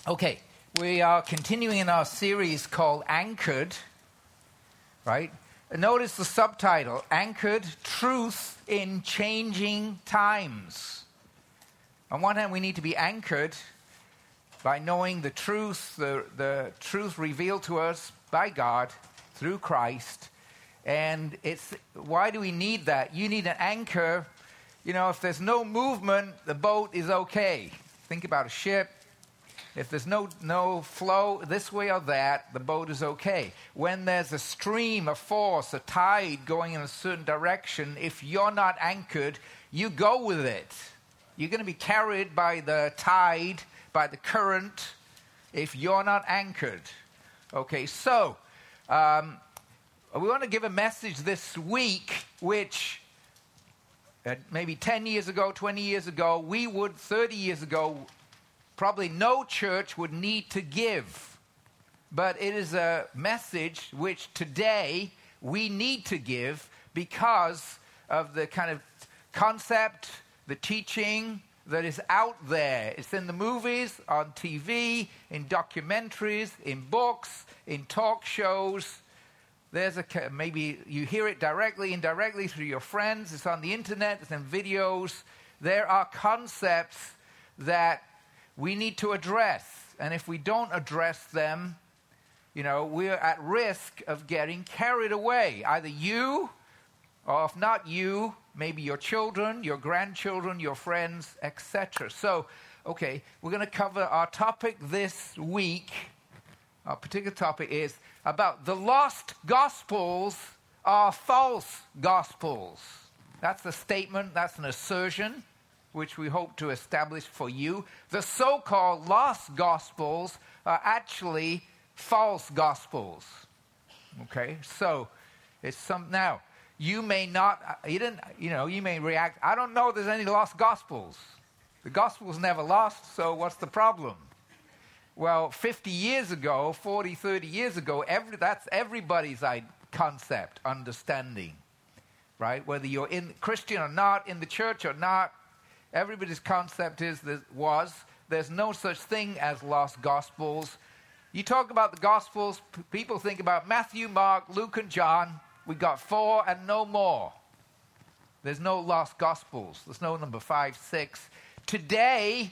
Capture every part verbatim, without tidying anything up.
Okay, we are continuing in our series called Anchored, right? Notice the subtitle, Anchored, Truth in Changing Times. On one hand, we need to be anchored by knowing the truth, the, the truth revealed to us by God through Christ. And it's why do we need that? You need an anchor. You know, if there's no movement, the boat is okay. Think about a ship. If there's no no flow this way or that, the boat is okay. When there's a stream, a force, a tide going in a certain direction, if you're not anchored, you go with it. You're going to be carried by the tide, by the current, if you're not anchored. Okay, so um, we want to give a message this week, which uh, maybe ten years ago, twenty years ago, we would, thirty years ago, probably no church would need to give. But it is a message which today we need to give because of the kind of concept, the teaching that is out there. It's in the movies, on T V, in documentaries, in books, in talk shows. There's a maybe you hear it directly, indirectly through your friends. It's on the internet, it's in videos. There are concepts that we need to address. And if we don't address them, you know, we're at risk of getting carried away. Either you, or if not you, maybe your children, your grandchildren, your friends, et cetera. So, okay, we're going to cover our topic this week. Our particular topic is about the lost gospels are false gospels. That's a statement, that's an assertion, which we hope to establish for you. The so-called lost gospels are actually false gospels. Okay, so it's some now. You may not, you didn't, you know, you may react. I don't know if there's any lost gospels. The gospel's never lost, so what's the problem? Well, fifty years ago, forty, thirty years ago, every, that's everybody's concept, understanding, right? Whether you're in Christian or not, in the church or not, everybody's concept is that was there's no such thing as lost gospels. You talk about the gospels, p- people think about Matthew, Mark, Luke, and John. We got four and no more. There's no lost gospels. There's no number five, six. Today,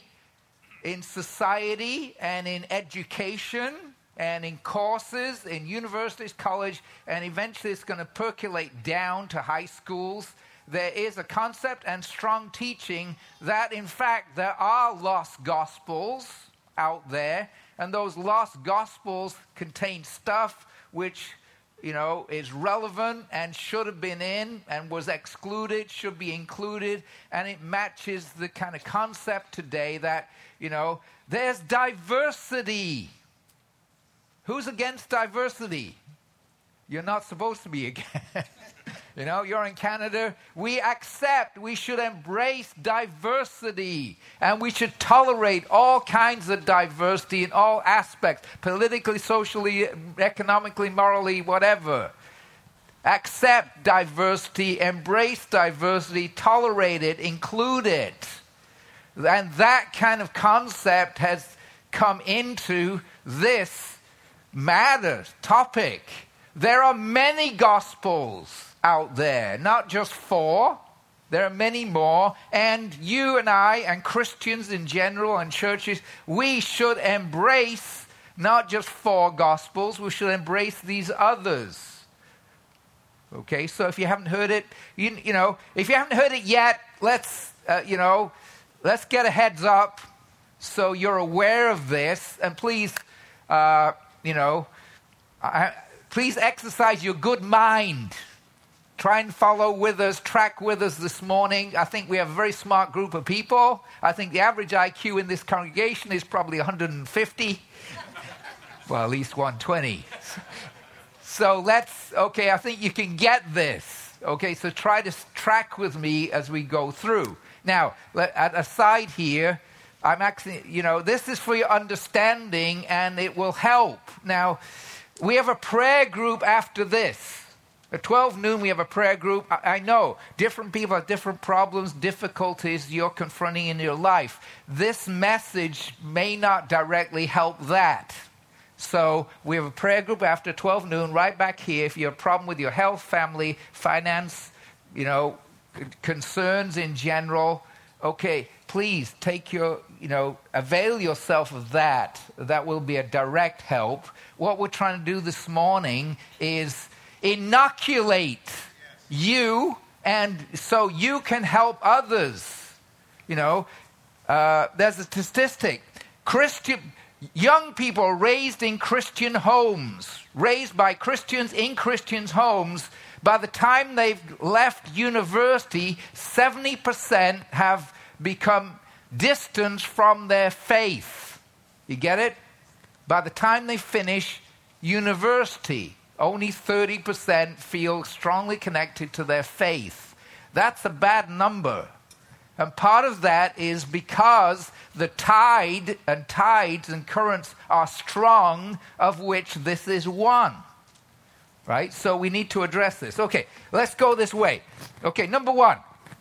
in society and in education and in courses, in universities, college, and eventually it's going to percolate down to high schools, there is a concept and strong teaching that, in fact, there are lost gospels out there, and those lost gospels contain stuff which, you know, is relevant and should have been in and was excluded, should be included, and it matches the kind of concept today that, you know, there's diversity. Who's against diversity? You're not supposed to be against. You know, you're in Canada. We accept, we should embrace diversity. And we should tolerate all kinds of diversity in all aspects. Politically, socially, economically, morally, whatever. Accept diversity, embrace diversity, tolerate it, include it. And that kind of concept has come into this matter, topic. There are many gospels out there, not just four. There are many more. And you and I and Christians in general and churches, we should embrace not just four gospels, we should embrace these others. Okay, so if you haven't heard it, you, you know, if you haven't heard it yet, let's, uh, you know, let's get a heads up so you're aware of this. And please, uh, you know, I, please exercise your good mind. Try and follow with us, track with us this morning. I think we have a very smart group of people. I think the average I Q in this congregation is probably one hundred fifty. Well, at least one hundred twenty. So let's, okay, I think you can get this. Okay, so try to track with me as we go through. Now, at aside here, I'm actually, you know, this is for your understanding and it will help. Now, we have a prayer group after this. At twelve noon, we have a prayer group. I, I know different people have different problems, difficulties you're confronting in your life. This message may not directly help that. So we have a prayer group after twelve noon right back here. If you have a problem with your health, family, finance, you know, c- concerns in general, okay, please take your, you know, avail yourself of that. That will be a direct help. What we're trying to do this morning is inoculate yes. you, and so you can help others. You know, uh, there's a statistic. Christian young people raised in Christian homes, raised by Christians in Christians' homes, by the time they've left university, seventy percent have become distant from their faith. You get it? By the time they finish university, only thirty percent feel strongly connected to their faith. That's a bad number. And part of that is because the tide and tides and currents are strong, of which this is one. Right? So we need to address this. Okay, let's go this way. Okay, number one,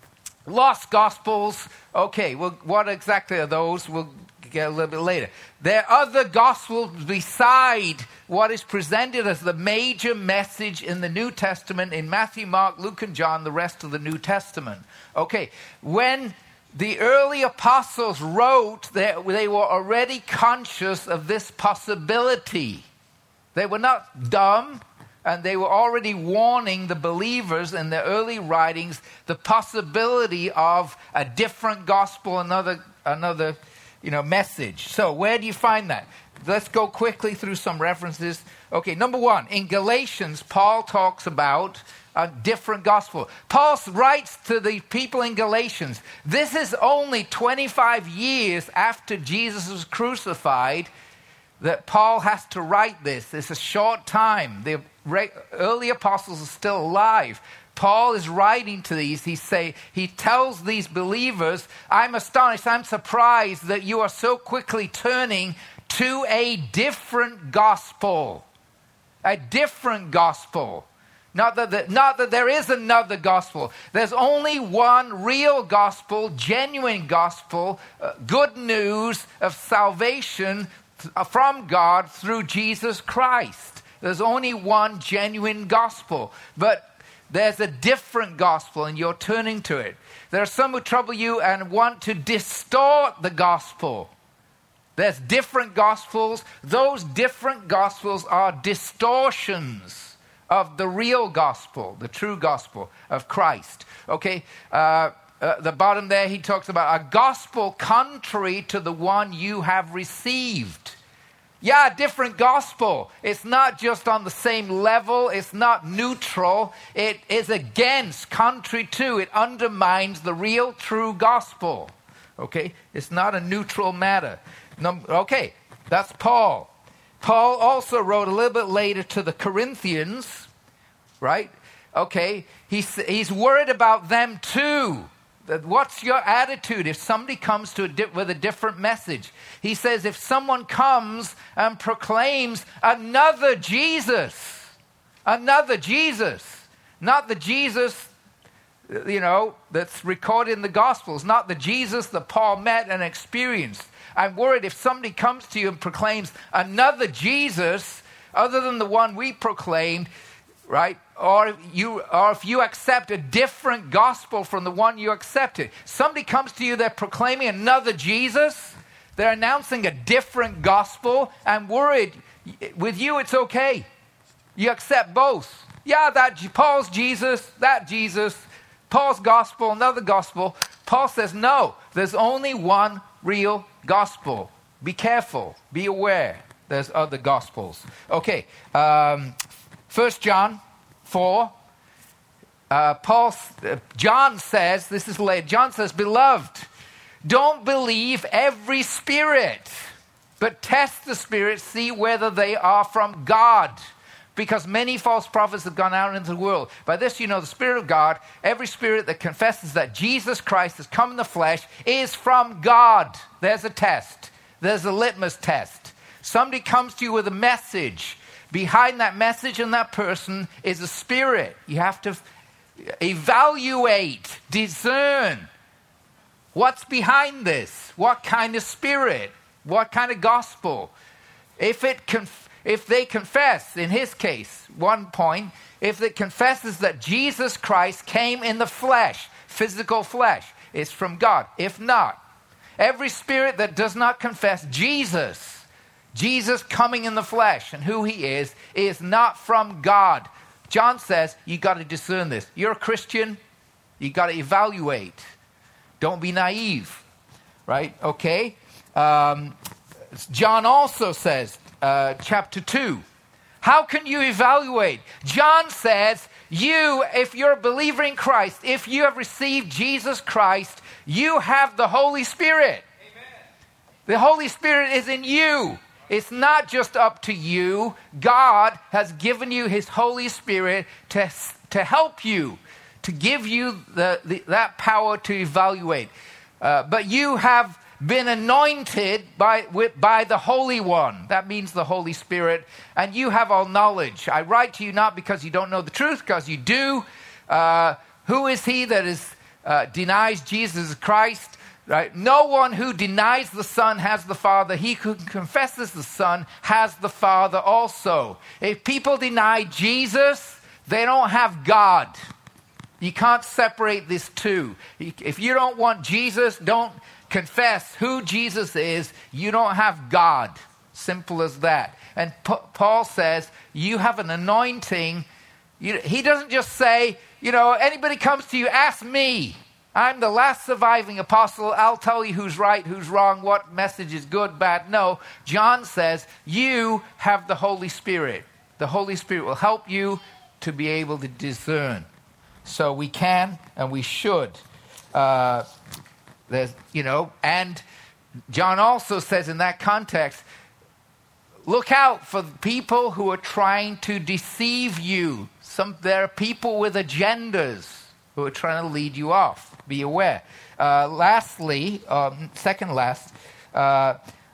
lost gospels. Okay, well, what exactly are those? We'll get a little bit later. There are other gospels beside what is presented as the major message in the New Testament in Matthew, Mark, Luke, and John, the rest of the New Testament. Okay, when the early apostles wrote, they, they were already conscious of this possibility. They were not dumb, and they were already warning the believers in their early writings the possibility of a different gospel, another, another you know, message. So where do you find that? Let's go quickly through some references. Okay, number one, in Galatians, Paul talks about a different gospel. Paul writes to the people in Galatians. This is only twenty-five years after Jesus was crucified that Paul has to write this. It's a short time. The early apostles are still alive. Paul is writing to these. He say he tells these believers, I'm astonished, I'm surprised that you are so quickly turning to a different gospel. A different gospel. Not that, the, not that there is another gospel. There's only one real gospel, genuine gospel, uh, good news of salvation th- from God through Jesus Christ. There's only one genuine gospel. But there's a different gospel, and you're turning to it. There are some who trouble you and want to distort the gospel. There's different gospels. Those different gospels are distortions of the real gospel, the true gospel of Christ. Okay, uh, uh, the bottom there, he talks about a gospel contrary to the one you have received. Yeah, different gospel. It's not just on the same level. It's not neutral. It is against, contrary to, it undermines the real, true gospel. Okay, it's not a neutral matter. Number, okay, that's Paul. Paul also wrote a little bit later to the Corinthians, right? Okay, he's, he's worried about them too. What's your attitude if somebody comes to a di- with a different message? He says if someone comes and proclaims another Jesus, another Jesus, not the Jesus, you know, that's recorded in the Gospels, not the Jesus that Paul met and experienced. I'm worried if somebody comes to you and proclaims another Jesus other than the one we proclaimed, right? Or if you, or if you accept a different gospel from the one you accepted. Somebody comes to you, they're proclaiming another Jesus. They're announcing a different gospel. I'm worried. With you, it's okay. You accept both. Yeah, that Paul's Jesus, that Jesus, Paul's gospel, another gospel. Paul says, no, there's only one real gospel. Be careful. Be aware. There's other gospels. Okay. Um, First John four. Uh, Paul, uh, John says, this is late. John says, beloved, don't believe every spirit, but test the spirits, see whether they are from God. Because many false prophets have gone out into the world. By this you know the Spirit of God. Every spirit that confesses that Jesus Christ has come in the flesh is from God. There's a test. There's a litmus test. Somebody comes to you with a message behind that message and that person is a spirit. You have to evaluate, discern what's behind this. What kind of spirit? What kind of gospel? If it conf- if they confess, in his case, one point, if it confesses that Jesus Christ came in the flesh, physical flesh, it's from God. If not, every spirit that does not confess Jesus, Jesus coming in the flesh and who he is, is not from God. John says, you got to discern this. You're a Christian, you got to evaluate. Don't be naive, right? Okay. Um, John also says, uh, chapter two, how can you evaluate? John says, you, if you're a believer in Christ, if you have received Jesus Christ, you have the Holy Spirit. Amen. The Holy Spirit is in you. It's not just up to you. God has given you his Holy Spirit to, to help you, to give you the, the, that power to evaluate. Uh, but you have been anointed by, with, by the Holy One. That means the Holy Spirit. And you have all knowledge. I write to you not because you don't know the truth, because you do. Uh, who is he that is, uh, denies Jesus Christ? Right? No one who denies the Son has the Father. He who confesses the Son has the Father also. If people deny Jesus, they don't have God. You can't separate these two. If you don't want Jesus, don't confess who Jesus is. You don't have God. Simple as that. And P- Paul says, you have an anointing. You, he doesn't just say, you know, anybody comes to you, ask me. I'm the last surviving apostle. I'll tell you who's right, who's wrong, what message is good, bad. No, John says, you have the Holy Spirit. The Holy Spirit will help you to be able to discern. So we can and we should. Uh, there's, you know, and John also says in that context, look out for people who are trying to deceive you. Some, there are people with agendas who are trying to lead you off. Be aware. Uh, lastly, um, second last, uh,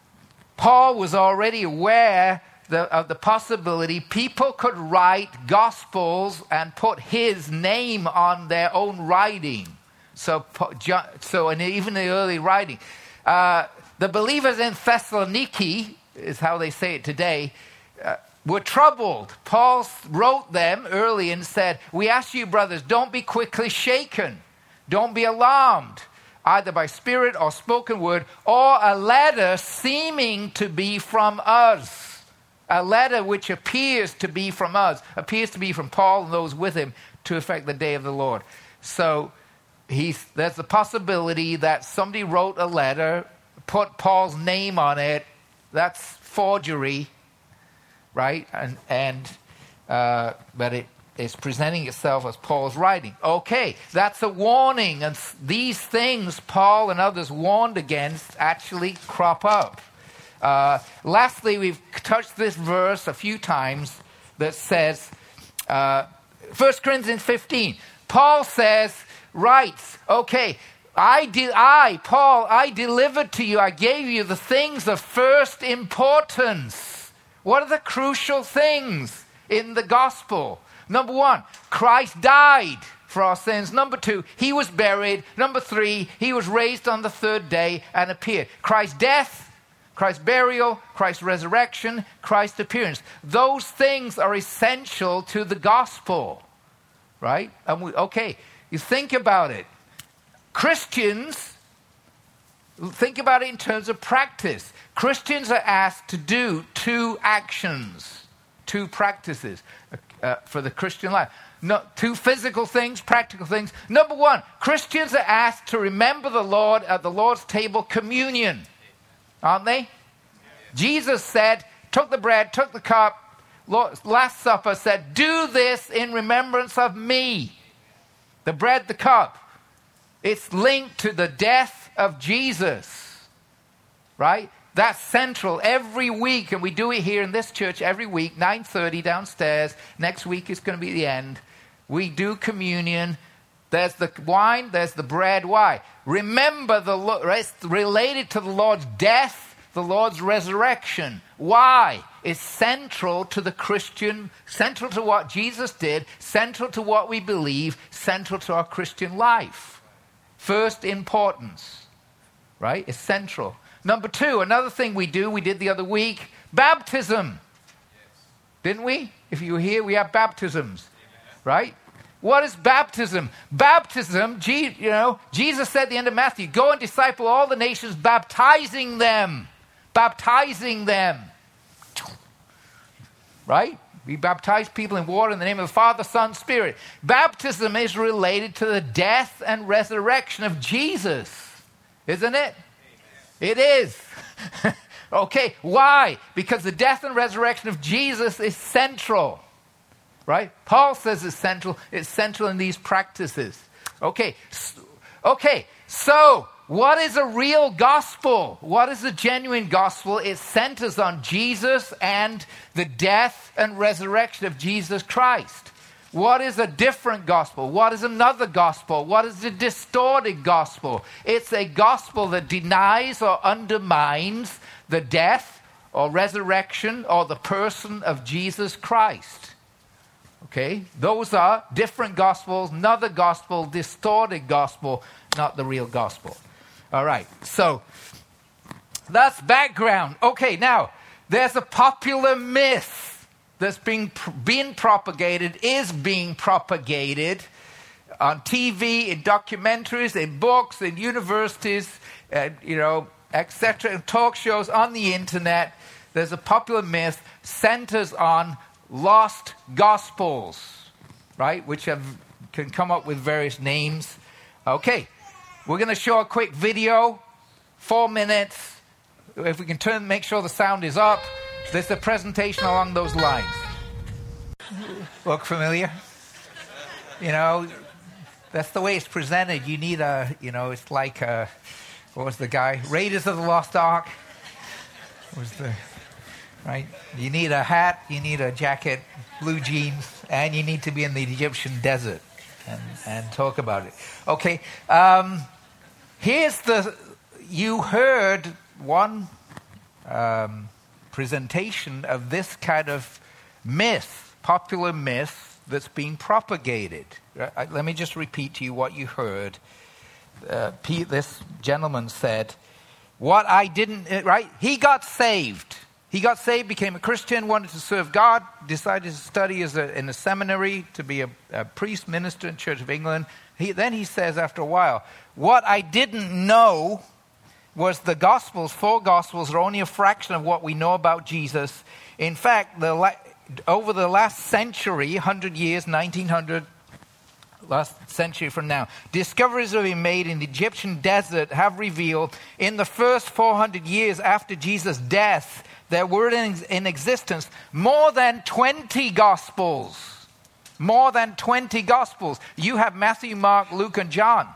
Paul was already aware the, of the possibility people could write gospels and put his name on their own writing. So, so and even the early writing, uh, the believers in Thessaloniki, is how they say it today, uh, were troubled. Paul wrote them early and said, we ask you, brothers, don't be quickly shaken. Don't be alarmed, either by spirit or spoken word, or a letter seeming to be from us. A letter which appears to be from us, appears to be from Paul and those with him to affect the day of the Lord. So he's, there's the possibility that somebody wrote a letter, put Paul's name on it. That's forgery, right? And, and uh, but it is presenting itself as Paul's writing. Okay, that's a warning. And these things Paul and others warned against actually crop up. Uh, lastly, we've touched this verse a few times that says, uh, First Corinthians fifteen, Paul says, writes, okay, I, de- I, Paul, I delivered to you, I gave you the things of first importance. What are the crucial things in the gospel? Number one, Christ died for our sins. Number two, he was buried. Number three, he was raised on the third day and appeared. Christ's death, Christ's burial, Christ's resurrection, Christ's appearance. Those things are essential to the gospel, right? And we, okay, you think about it. Christians, think about it in terms of practice. Christians are asked to do two actions, two practices uh, for the Christian life. No, two physical things, practical things. Number one, Christians are asked to remember the Lord at the Lord's table, communion. Aren't they? Jesus said, took the bread, took the cup, Lord, Last Supper, said, do this in remembrance of me. The bread, the cup. It's linked to the death of Jesus, right? That's central every week, and we do it here in this church every week, nine thirty downstairs. Next week is going to be the end. We do communion. There's the wine, there's the bread. Why? Remember, the it's related to the Lord's death the Lord's resurrection. Why? It's central to the Christian, central to what Jesus did, central to what we believe, central to our Christian life. First importance, right? It's central. Number two, another thing we do, we did the other week, baptism. Didn't we? If you were here, we have baptisms, right? What is baptism? Baptism, you know, Jesus said at the end of Matthew, go and disciple all the nations, baptizing them. Baptizing them. Right? We baptize people in water in the name of the Father, Son, Spirit. Baptism is related to the death and resurrection of Jesus. Isn't it? Amen. It is. Okay, why? Because the death and resurrection of Jesus is central. Right? Paul says it's central. It's central in these practices. Okay. Okay. So, what is a real gospel? What is a genuine gospel? It centers on Jesus and the death and resurrection of Jesus Christ. What is a different gospel? What is another gospel? What is a distorted gospel? It's a gospel that denies or undermines the death or resurrection or the person of Jesus Christ. Okay, those are different gospels, another gospel, distorted gospel, not the real gospel. All right, so that's background. Okay, now, there's a popular myth that's being, being propagated, is being propagated on T V, in documentaries, in books, in universities, uh, you know, et cetera, in talk shows, on the internet. There's a popular myth centers on lost gospels, right, which have can come up with various names. Okay, we're going to show a quick video, four minutes. If we can turn, make sure the sound is up. There's a presentation along those lines. Look familiar? You know, that's the way it's presented. You need a, you know, it's like a, what was the guy? Raiders of the Lost Ark. What was the... Right? You need a hat, you need a jacket, blue jeans, and you need to be in the Egyptian desert and, and talk about it. Okay, um, here's the, you heard one um, presentation of this kind of myth, popular myth that's being propagated. Uh, let me just repeat to you what you heard. Uh, Pete, this gentleman said, what I didn't, right? He got saved. He got saved, became a Christian, wanted to serve God, decided to study as a, in a seminary to be a, a priest minister in Church of England. He, then he says after a while, what I didn't know was the Gospels, four Gospels, are only a fraction of what we know about Jesus. In fact, the la- over the last century, one hundred years, nineteen hundred, last century from now, discoveries that have been made in the Egyptian desert have revealed in the first four hundred years after Jesus' death, there were in, in existence more than twenty Gospels. More than twenty Gospels. You have Matthew, Mark, Luke, and John.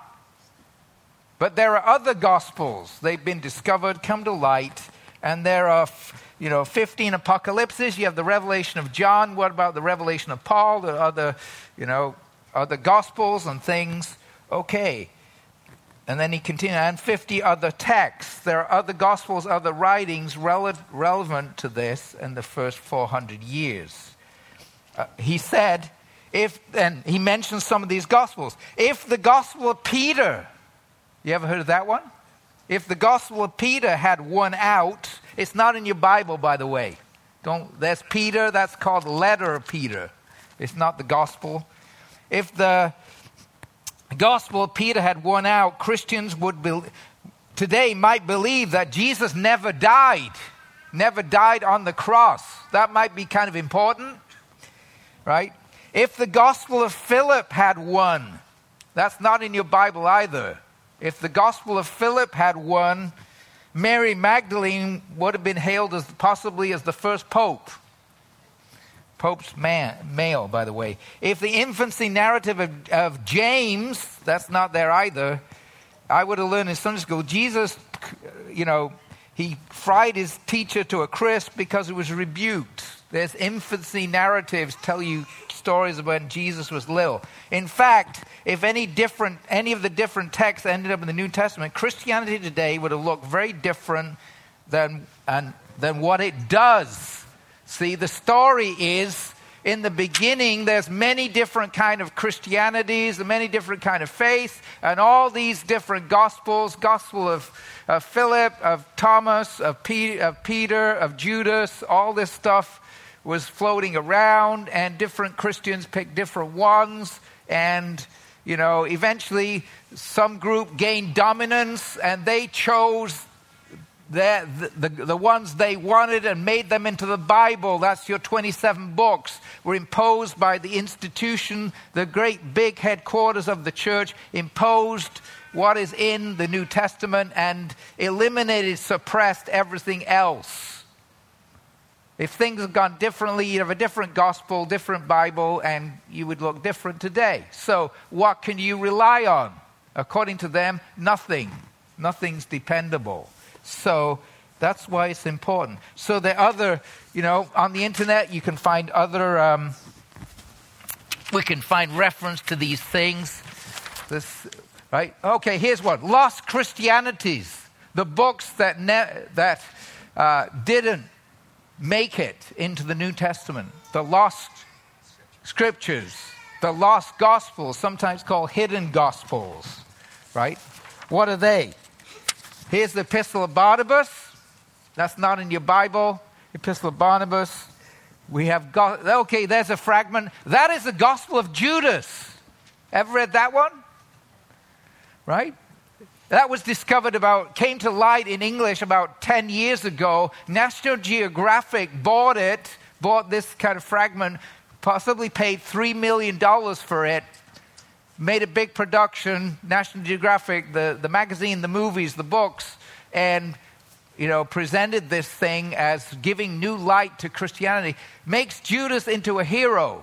But there are other Gospels. They've been discovered, come to light, and there are, you know, fifteen apocalypses. You have the revelation of John. What about the revelation of Paul? The other, you know, other Gospels and things. Okay. And then he continued, and fifty other texts. There are other Gospels, other writings rele- relevant to this in the first four hundred years. Uh, he said, if, and he mentions some of these Gospels. If the Gospel of Peter, you ever heard of that one? If the Gospel of Peter had won out, it's not in your Bible, by the way. Don't. There's Peter, that's called letter of Peter. It's not the Gospel. If the The Gospel of Peter had won out, Christians would be, today might believe that Jesus never died, never died on the cross. That might be kind of important, right? If the Gospel of Philip had won, that's not in your Bible either. If the Gospel of Philip had won, Mary Magdalene would have been hailed as possibly as the first pope. Pope's man, male, by the way. If the infancy narrative of, of James, that's not there either. I would have learned in Sunday school, Jesus, you know, he fried his teacher to a crisp because he was rebuked. There's infancy narratives tell you stories of when Jesus was little. In fact, if any different, any of the different texts ended up in the New Testament, Christianity today would have looked very different than, and, than what it does. See, the story is, in the beginning, there's many different kind of Christianities, and many different kind of faith, and all these different gospels, gospel of, of Philip, of Thomas, of, Pe- of Peter, of Judas, all this stuff was floating around, and different Christians picked different ones, and, you know, eventually some group gained dominance, and they chose The, the, the ones they wanted and made them into the Bible. That's your twenty-seven books, were imposed by the institution, the great big headquarters of the church, imposed what is in the New Testament and eliminated, suppressed everything else. If things had gone differently, you'd have a different gospel, different Bible, and you would look different today. So what can you rely on? According to them, nothing. Nothing's dependable. So that's why it's important. So the other, you know, on the internet you can find other, um, we can find reference to these things. This, right? Okay, here's one. Lost Christianities. The books that ne- that uh, didn't make it into the New Testament. The lost scriptures. The lost gospels, sometimes called hidden gospels. Right? What are they? Here's the Epistle of Barnabas. That's not in your Bible. Epistle of Barnabas. We have, go- okay, there's a fragment. That is the Gospel of Judas. Ever read that one? Right? That was discovered about, came to light in English about ten years ago. National Geographic bought it, bought this kind of fragment, possibly paid three million dollars for it. Made a big production, National Geographic, the, the magazine, the movies, the books, and, you know, presented this thing as giving new light to Christianity. Makes Judas into a hero.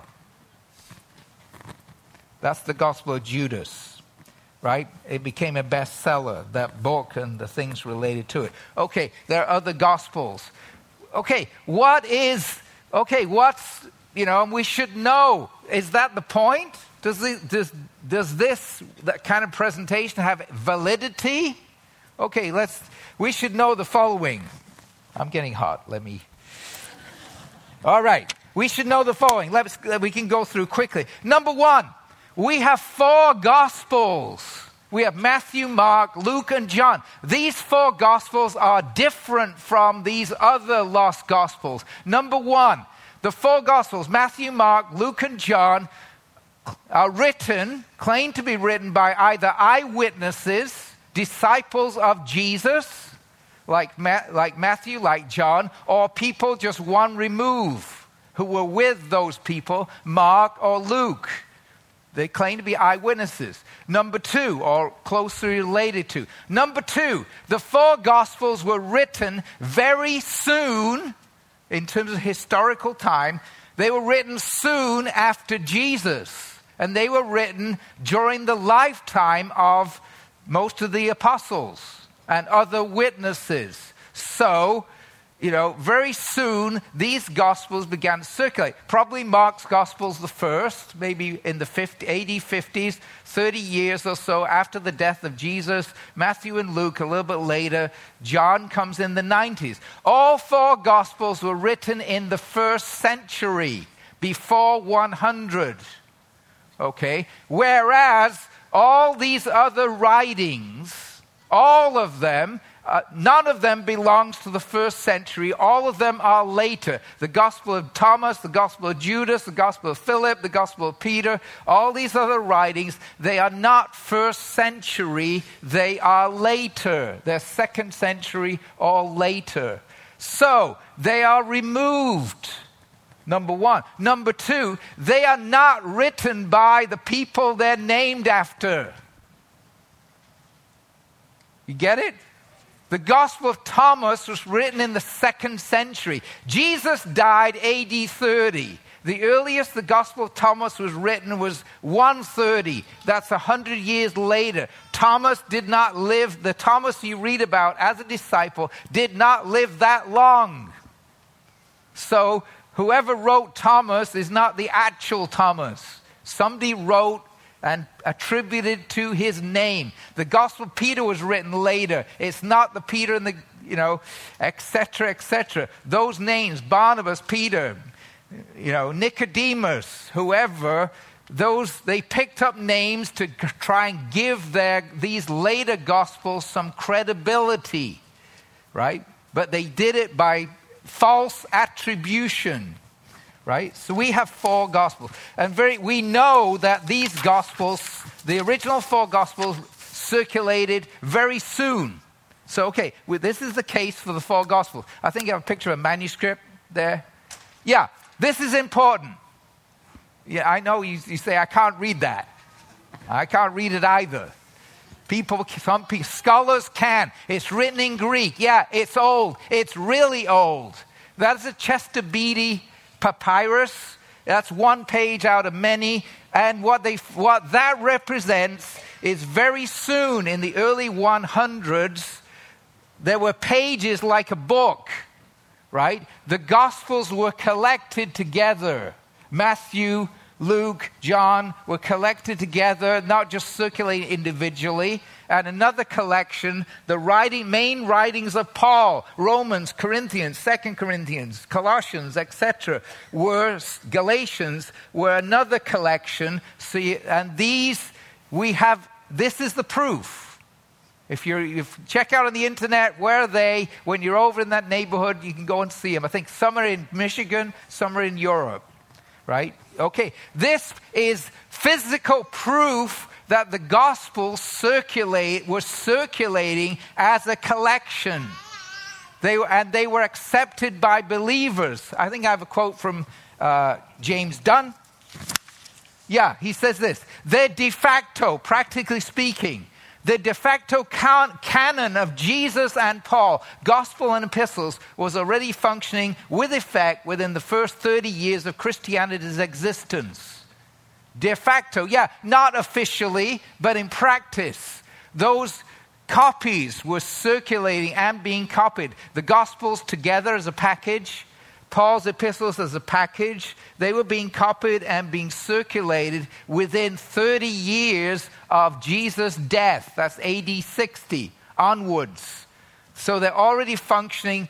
That's the Gospel of Judas, right? It became a bestseller, that book and the things related to it. Okay, there are other Gospels. Okay, what is, okay, what's, you know, we should know. Is that the point? Does, the, does, does this that kind of presentation have validity? Okay, let's, we should know the following. I'm getting hot. Let me. All right. We should know the following. Let's, we can go through quickly. Number one, we have four Gospels. We have Matthew, Mark, Luke, and John. These four Gospels are different from these other lost Gospels. Number one, the four Gospels, Matthew, Mark, Luke, and John, are written, claimed to be written by either eyewitnesses, disciples of Jesus, like, Ma- like Matthew, like John, or people just one remove who were with those people, Mark or Luke. They claim to be eyewitnesses. Number two, or closely related to. Number two, the four Gospels were written very soon, in terms of historical time, they were written soon after Jesus. And they were written during the lifetime of most of the apostles and other witnesses. So, you know, very soon these Gospels began to circulate. Probably Mark's Gospel's the first, maybe in the fifty, eighty, fifties, thirty years or so after the death of Jesus. Matthew and Luke a little bit later. John comes in the nineties. All four Gospels were written in the first century, before one hundred. Okay, whereas all these other writings, all of them, uh, none of them belongs to the first century. All of them are later. The Gospel of Thomas, the Gospel of Judas, the Gospel of Philip, the Gospel of Peter, all these other writings, they are not first century, they are later. They're second century or later. So, they are removed. Number one. Number two, they are not written by the people they're named after. You get it? The Gospel of Thomas was written in the second century. Jesus died A D thirty. The earliest the Gospel of Thomas was written was one thirty. That's one hundred years later. Thomas did not live, the Thomas you read about as a disciple did not live that long. So, whoever wrote Thomas is not the actual Thomas. Somebody wrote and attributed to his name. The Gospel of Peter was written later. It's not the Peter in the you know, et cetera, et cetera. Those names, Barnabas, Peter, you know, Nicodemus, whoever, those, they picked up names to try and give their, these later gospels some credibility, right? But they did it by false attribution, right? So we have four gospels. And very, we know that these gospels, the original four gospels, circulated very soon. So, okay, well, this is the case for the four gospels. I think you have a picture of a manuscript there. Yeah, this is important. Yeah, I know you, you say, I can't read that. I can't read it either. People, some people, scholars can. It's written in Greek. Yeah, it's old. It's really old. That's a Chester Beatty papyrus. That's one page out of many. And what they, what that represents is very soon, in the early hundreds, there were pages like a book, right? The Gospels were collected together. Matthew, Luke, John were collected together, not just circulating individually. And another collection, the writing, main writings of Paul, Romans, Corinthians, Second Corinthians, Colossians, et cetera, were Galatians, were another collection. So you, and these we have. This is the proof. If you if check out on the internet, where are they? When you're over in that neighborhood, you can go and see them. I think some are in Michigan, some are in Europe, right? Okay, this is physical proof that the Gospels circulate were circulating as a collection. They were, and they were accepted by believers. I think I have a quote from uh, James Dunn. Yeah, he says this: "They're de facto, practically speaking, the de facto can- canon of Jesus and Paul, gospel and epistles, was already functioning with effect within the first thirty years of Christianity's existence." De facto, yeah, not officially, but in practice. Those copies were circulating and being copied. The Gospels together as a package, Paul's epistles as a package, they were being copied and being circulated within thirty years of Jesus' death. That's A D sixty onwards. So they're already functioning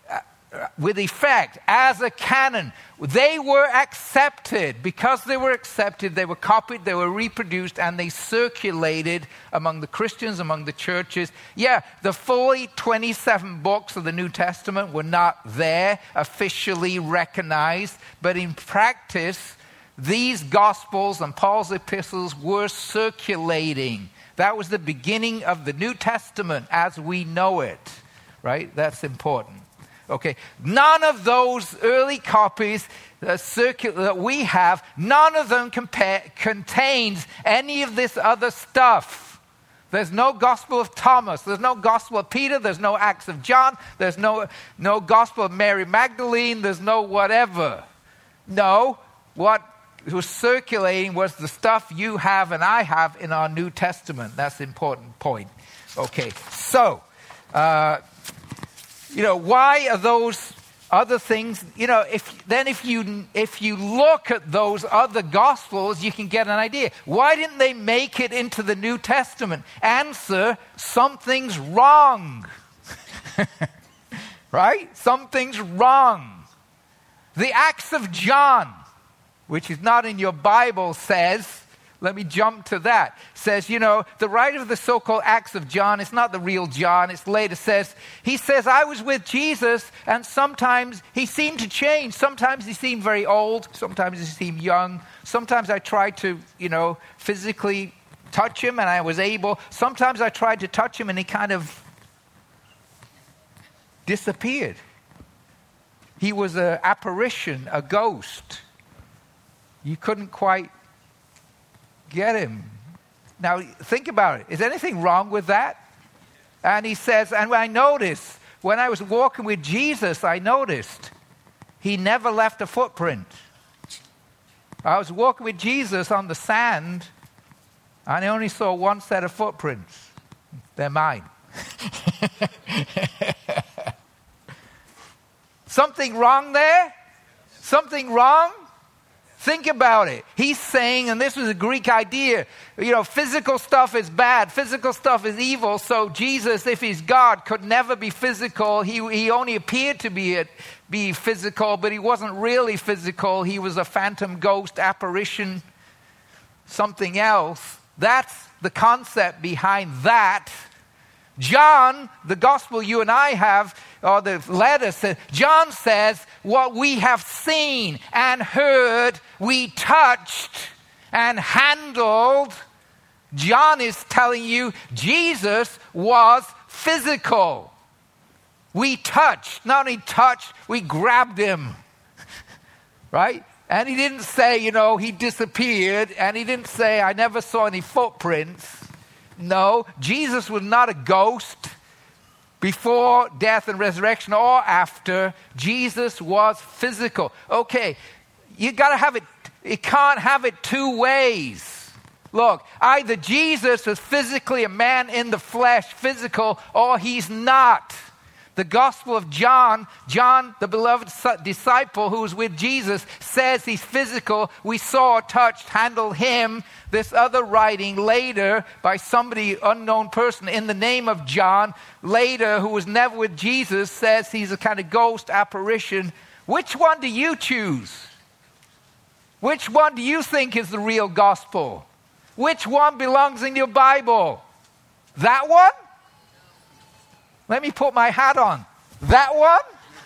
with effect as a canon. They were accepted. Because they were accepted, they were copied, they were reproduced, and they circulated among the Christians, among the churches. Yeah, the fully twenty-seven books of the New Testament were not there, officially recognized, but in practice, these Gospels and Paul's epistles were circulating. That was the beginning of the New Testament as we know it, right? That's important. Okay, none of those early copies uh, circu- that we have, none of them compa- contains any of this other stuff. There's no Gospel of Thomas, there's no Gospel of Peter, there's no Acts of John, there's no, no Gospel of Mary Magdalene, there's no whatever. No, what was circulating was the stuff you have and I have in our New Testament. That's the important point. Okay, so... Uh, You know, why are those other things? You know, if then if you if you look at those other Gospels, you can get an idea. Why didn't they make it into the New Testament? Answer: something's wrong. Right? Something's wrong. The Acts of John, which is not in your Bible, says. Let me jump to that. Says, you know, the writer of the so-called Acts of John, it's not the real John, it's later says, he says, I was with Jesus and sometimes he seemed to change. Sometimes he seemed very old. Sometimes he seemed young. Sometimes I tried to, you know, physically touch him and I was able. Sometimes I tried to touch him and he kind of disappeared. He was an apparition, a ghost. You couldn't quite get him. Now, think about it. Is anything wrong with that? And he says, and I noticed, when I was walking with Jesus, I noticed he never left a footprint. I was walking with Jesus on the sand, and I only saw one set of footprints. They're mine. Something wrong there? Something wrong? Think about it. He's saying, and this was a Greek idea, you know, physical stuff is bad, physical stuff is evil, so Jesus, if he's God, could never be physical. He, he only appeared to be, it, be physical, but he wasn't really physical. He was a phantom ghost, apparition, something else. That's the concept behind that. John, the gospel you and I have, or the letter says, John says, what we have seen and heard, we touched and handled. John is telling you Jesus was physical. We touched, not only touched, we grabbed him. Right? And he didn't say, you know, he disappeared. And he didn't say, I never saw any footprints. No, Jesus was not a ghost before death and resurrection or after. Jesus was physical. Okay, you got to have it, you can't have it two ways. Look, either Jesus is physically a man in the flesh, physical, or he's not. The Gospel of John, John, the beloved disciple who was with Jesus, says he's physical. We saw, touched, handled him. This other writing later by somebody, unknown person, in the name of John, later, who was never with Jesus, says he's a kind of ghost apparition. Which one do you choose? Which one do you think is the real gospel? Which one belongs in your Bible? That one? Let me put my hat on. That one?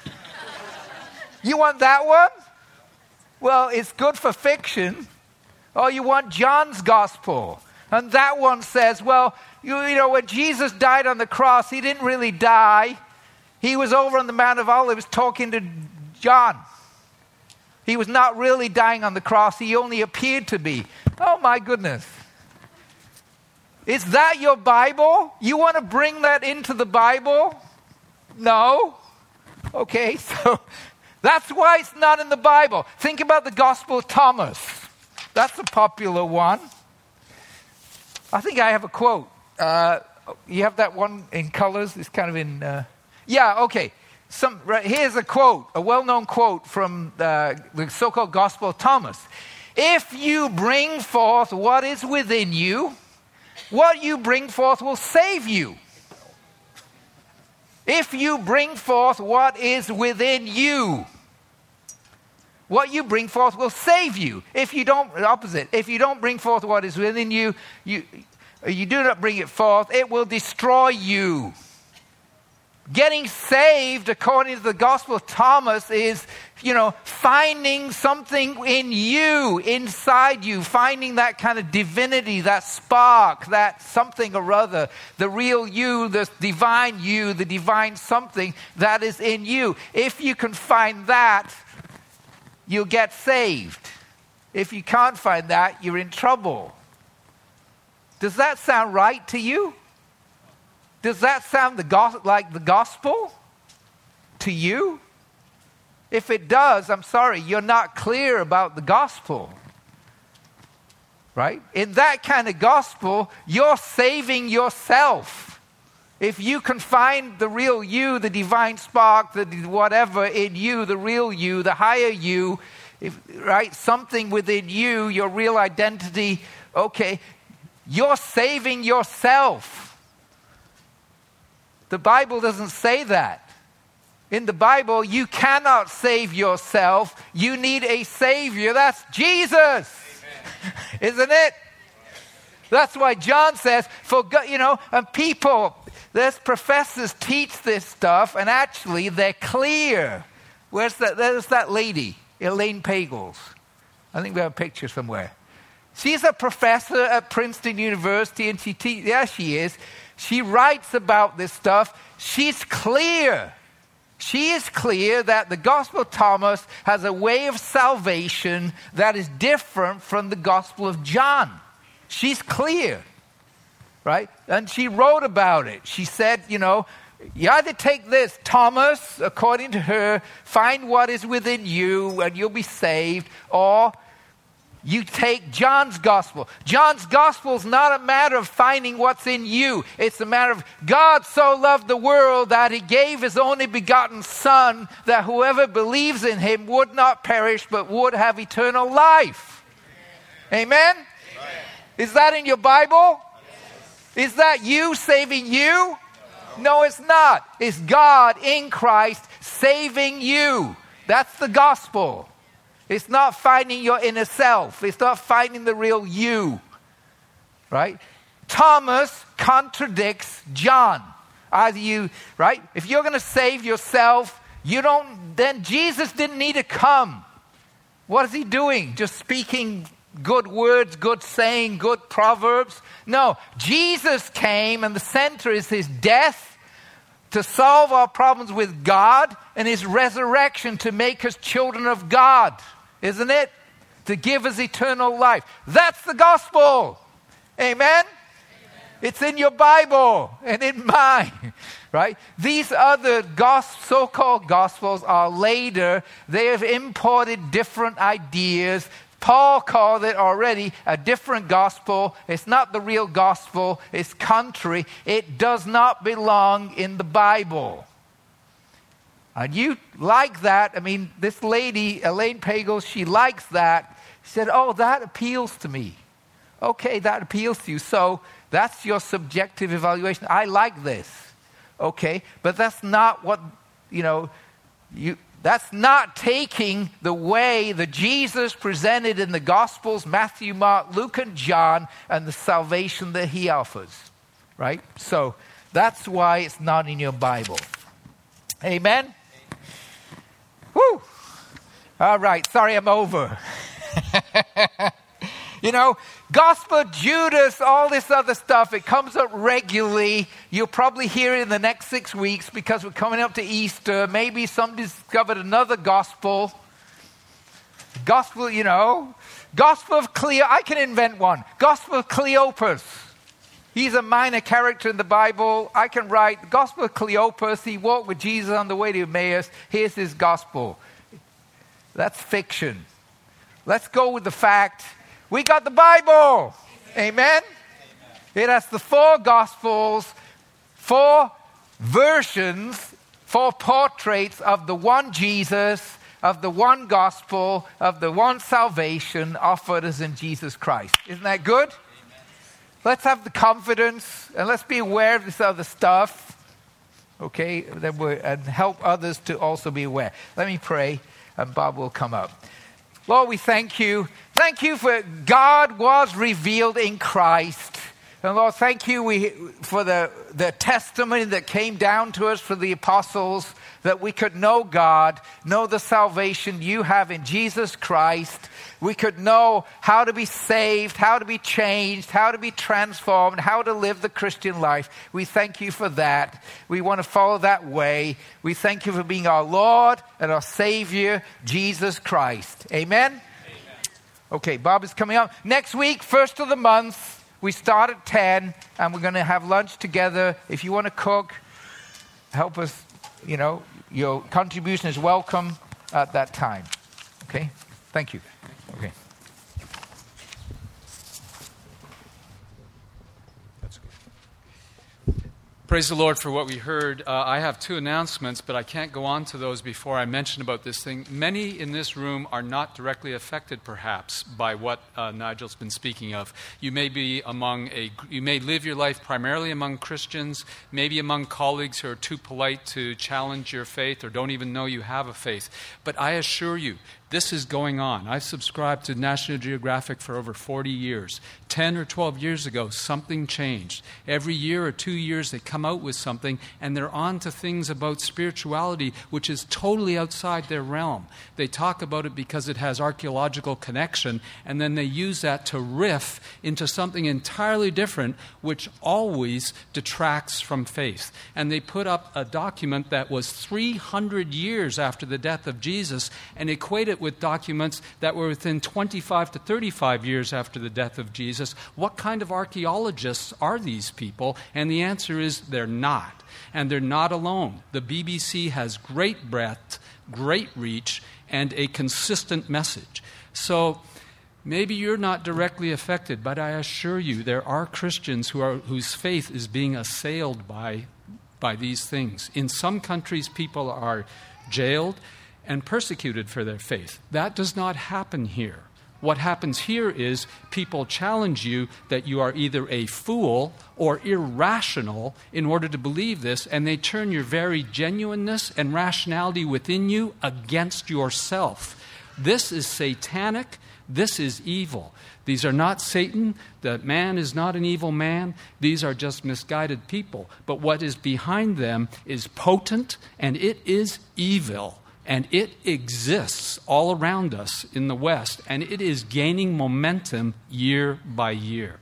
You want that one? Well, it's good for fiction. Or you want John's gospel. And that one says, well, you, you know, when Jesus died on the cross, he didn't really die. He was over on the Mount of Olives talking to John. He was not really dying on the cross. He only appeared to be. Oh, my goodness. Is that your Bible? You want to bring that into the Bible? No? Okay, so that's why it's not in the Bible. Think about the Gospel of Thomas. That's a popular one. I think I have a quote. Uh, you have that one in colors? It's kind of in... Uh, yeah, okay. Some, right, here's a quote, a well-known quote from uh, the so-called Gospel of Thomas. If you bring forth what is within you, what you bring forth will save you. If you bring forth what is within you, what you bring forth will save you. If you don't, opposite. If you don't bring forth what is within you, you, you do not bring it forth, it will destroy you. Getting saved, according to the Gospel of Thomas, is, you know, finding something in you, inside you, finding that kind of divinity, that spark, that something or other, the real you, the divine you, the divine something that is in you. If you can find that, you'll get saved. If you can't find that, you're in trouble. Does that sound right to you? Does that sound the go- like the gospel to you? If it does, I'm sorry, you're not clear about the gospel. Right? In that kind of gospel, you're saving yourself. If you can find the real you, the divine spark, the whatever in you, the real you, the higher you, if, right? Something within you, your real identity, okay, you're saving yourself. The Bible doesn't say that. In the Bible, you cannot save yourself. You need a Savior. That's Jesus. Isn't it? That's why John says, for God, you know, and people, there's professors teach this stuff, and actually they're clear. Where's that? There's that lady, Elaine Pagels. I think we have a picture somewhere. She's a professor at Princeton University, and she te- yeah, she is. She writes about this stuff. She's clear. She is clear that the Gospel of Thomas has a way of salvation that is different from the Gospel of John. She's clear, right? And she wrote about it. She said, you know, you either take this, Thomas, according to her, find what is within you and you'll be saved, or You take John's gospel. John's gospel is not a matter of finding what's in you. It's a matter of God so loved the world that he gave his only begotten Son, that whoever believes in him would not perish but would have eternal life. Amen? Amen. Is that in your Bible? Yes. Is that you saving you? No. No, it's not. It's God in Christ saving you. That's the gospel. It's not finding your inner self. It's not finding the real you. Right? Thomas contradicts John. Either you, right? If you're going to save yourself, you don't, then Jesus didn't need to come. What is he doing? Just speaking good words, good saying, good proverbs? No. Jesus came, and the center is his death to solve our problems with God, and his resurrection to make us children of God. Isn't it? To give us eternal life. That's the gospel. Amen? Amen? It's in your Bible and in mine. Right? These other gos- so-called gospels are later. They have imported different ideas. Paul called it already a different gospel. It's not the real gospel. It's contrary. It does not belong in the Bible. And you like that. I mean, this lady, Elaine Pagels, she likes that. She said, oh, that appeals to me. Okay, that appeals to you. So that's your subjective evaluation. I like this. Okay, but that's not what, you know, you. That's not taking the way that Jesus presented in the Gospels, Matthew, Mark, Luke, and John, and the salvation that he offers. Right? So that's why it's not in your Bible. Amen? Woo! All right, sorry I'm over. You know, Gospel of Judas, all this other stuff, it comes up regularly. You'll probably hear it in the next six weeks because we're coming up to Easter. Maybe somebody discovered another gospel. Gospel, you know. Gospel of Cleo, I can invent one. Gospel of Cleopas. He's a minor character in the Bible. I can write the Gospel of Cleopas. He walked with Jesus on the way to Emmaus. Here's his gospel. That's fiction. Let's go with the fact we got the Bible. Amen? Amen? It has the four gospels, four versions, four portraits of the one Jesus, of the one gospel, of the one salvation offered us in Jesus Christ. Isn't that good? Let's have the confidence and let's be aware of this other stuff, okay, that we're, and help others to also be aware. Let me pray and Bob will come up. Lord, we thank you. Thank you for God was revealed in Christ. And Lord, thank you we, for the, the testimony that came down to us from the apostles, that we could know God, know the salvation you have in Jesus Christ. We could know how to be saved, how to be changed, how to be transformed, how to live the Christian life. We thank you for that. We want to follow that way. We thank you for being our Lord and our Savior, Jesus Christ. Amen? Amen. Okay, Bob is coming up. Next week, first of the month, we start at ten, and we're going to have lunch together. If you want to cook, help us, you know, your contribution is welcome at that time. Okay? Thank you. Okay. That's good. Praise the Lord for what we heard. Uh, I have two announcements, but I can't go on to those before I mention about this thing. Many in this room are not directly affected, perhaps, by what uh, Nigel's been speaking of. You may be among a, you may live your life primarily among Christians, maybe among colleagues who are too polite to challenge your faith or don't even know you have a faith. But I assure you, this is going on. I've subscribed to National Geographic for over forty years. ten or twelve years ago, something changed. Every year or two years, they come out with something, and they're on to things about spirituality, which is totally outside their realm. They talk about it because it has archaeological connection, and then they use that to riff into something entirely different, which always detracts from faith. And they put up a document that was three hundred years after the death of Jesus, and equate it with documents that were within twenty-five to thirty-five years after the death of Jesus. What kind of archaeologists are these people? And the answer is they're not. And they're not alone. The B B C has great breadth, great reach, and a consistent message. So Maybe you're not directly affected, but I assure you there are Christians who are, whose faith is being assailed by, by these things. In some countries, people are jailed and persecuted for their faith. That does not happen here. What happens here is people challenge you that you are either a fool or irrational in order to believe this, and they turn your very genuineness and rationality within you against yourself. This is satanic. This is evil. These are not Satan. The man is not an evil man. These are just misguided people. But what is behind them is potent, and it is evil. And it exists all around us in the West, and it is gaining momentum year by year.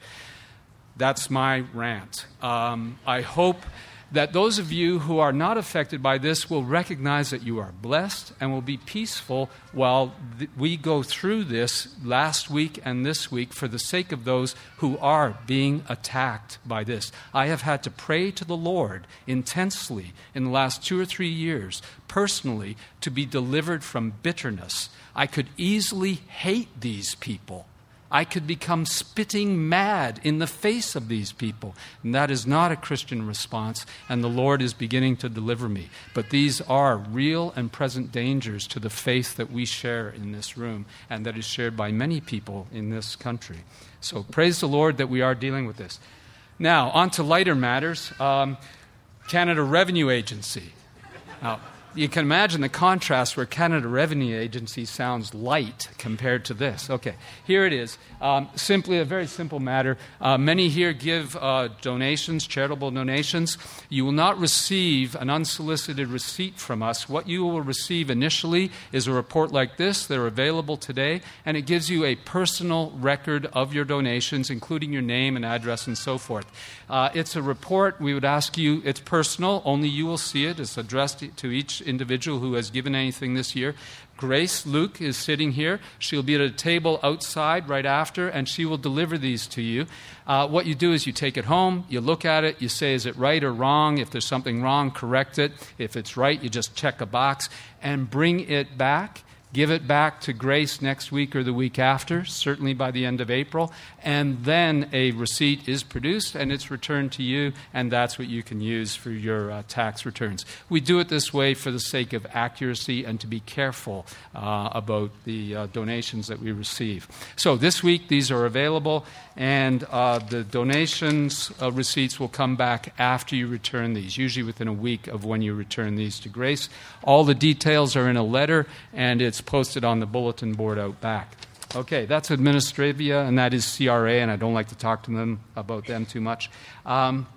That's my rant. Um, I hope that those of you who are not affected by this will recognize that you are blessed and will be peaceful while th- we go through this last week and this week for the sake of those who are being attacked by this. I have had to pray to the Lord intensely in the last two or three years, personally, to be delivered from bitterness. I could easily hate these people. I could become spitting mad in the face of these people. And that is not a Christian response, and the Lord is beginning to deliver me. But these are real and present dangers to the faith that we share in this room and that is shared by many people in this country. So praise the Lord that we are dealing with this. Now, on to lighter matters. Um, Canada Revenue Agency. Now, you can imagine the contrast where Canada Revenue Agency sounds light compared to this. Okay, here it is. Um, simply a very simple matter. Uh, many here give uh, donations, charitable donations. You will not receive an unsolicited receipt from us. What you will receive initially is a report like this. They're available today, and it gives you a personal record of your donations, including your name and address and so forth. Uh, it's a report. We would ask you, it's personal. Only you will see it. It's addressed to each individual who has given anything this year. Grace Luke is sitting here. She'll be at a table outside right after, and she will deliver these to you. Uh, what you do is you take it home, you look at it, you say, is it right or wrong? If there's something wrong, correct it. If it's right, you just check a box and bring it back. Give it back to Grace next week or the week after, certainly by the end of April, and then a receipt is produced and it's returned to you, and that's what you can use for your uh, tax returns. We do it this way for the sake of accuracy and to be careful uh, about the uh, donations that we receive. So this week these are available, and uh, the donations uh, receipts will come back after you return these, usually within a week of when you return these to Grace. All the details are in a letter, and it's posted on the bulletin board out back. Okay, that's Administravia, and that is C R A, and I don't like to talk to them about them too much. Um,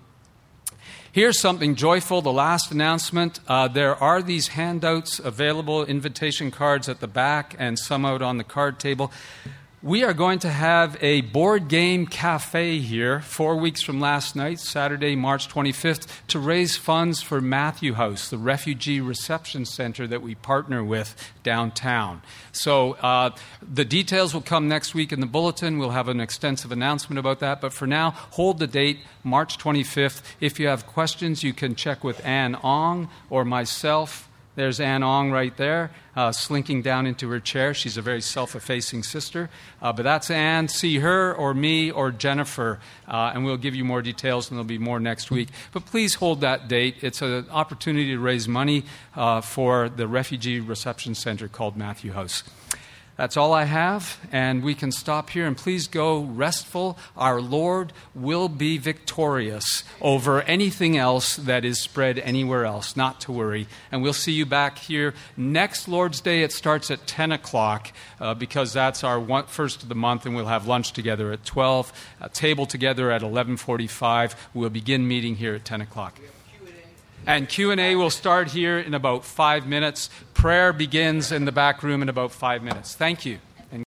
here's something joyful, the last announcement. Uh, there are these handouts available, invitation cards at the back and some out on the card table. We are going to have a board game cafe here four weeks from last night, Saturday, March twenty-fifth, to raise funds for Matthew House, the refugee reception center that we partner with downtown. So uh, the details will come next week in the bulletin. We'll have an extensive announcement about that. But for now, hold the date, March twenty-fifth. If you have questions, you can check with Ann Ong or myself. There's Ann Ong right there, uh, slinking down into her chair. She's a very self-effacing sister. Uh, but that's Ann. See her or me or Jennifer, uh, and we'll give you more details, and there'll be more next week. But please hold that date. It's an opportunity to raise money uh, for the Refugee Reception Center called Matthew House. That's all I have, and we can stop here. And please go restful. Our Lord will be victorious over anything else that is spread anywhere else, not to worry. And we'll see you back here next Lord's Day. It starts at ten o'clock uh, because that's our one, first of the month, and we'll have lunch together at twelve, a table together at eleven forty-five. We'll begin meeting here at ten o'clock. And Q and A will start here in about five minutes. Prayer begins in the back room in about five minutes. Thank you.